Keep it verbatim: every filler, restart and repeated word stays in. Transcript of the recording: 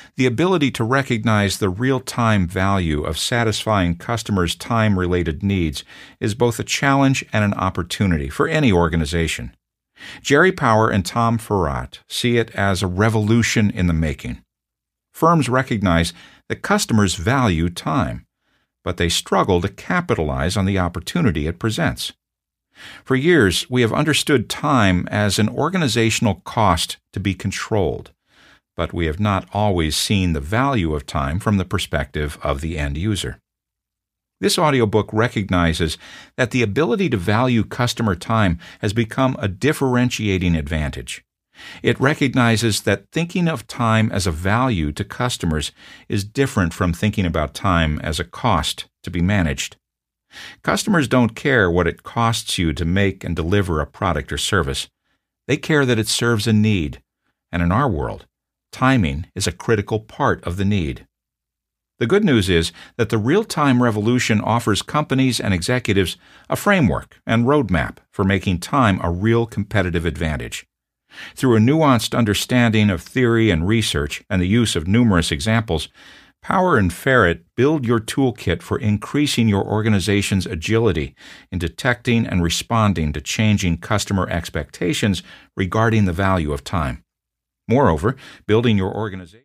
The ability to recognize the real-time value of satisfying customers' time-related needs is both a challenge and an opportunity for any organization. Jerry Power and Tom Farrat see it as a revolution in the making. Firms recognize that customers value time, but they struggle to capitalize on the opportunity it presents. For years, we have understood time as an organizational cost to be controlled, but we have not always seen the value of time from the perspective of the end user. This audiobook recognizes that the ability to value customer time has become a differentiating advantage. It recognizes that thinking of time as a value to customers is different from thinking about time as a cost to be managed. Customers don't care what it costs you to make and deliver a product or service. They care that it serves a need, and in our world, timing is a critical part of the need. The good news is that the real-time revolution offers companies and executives a framework and roadmap for making time a real competitive advantage. Through a nuanced understanding of theory and research and the use of numerous examples, Power and Farrat build your toolkit for increasing your organization's agility in detecting and responding to changing customer expectations regarding the value of time. Moreover, building your organization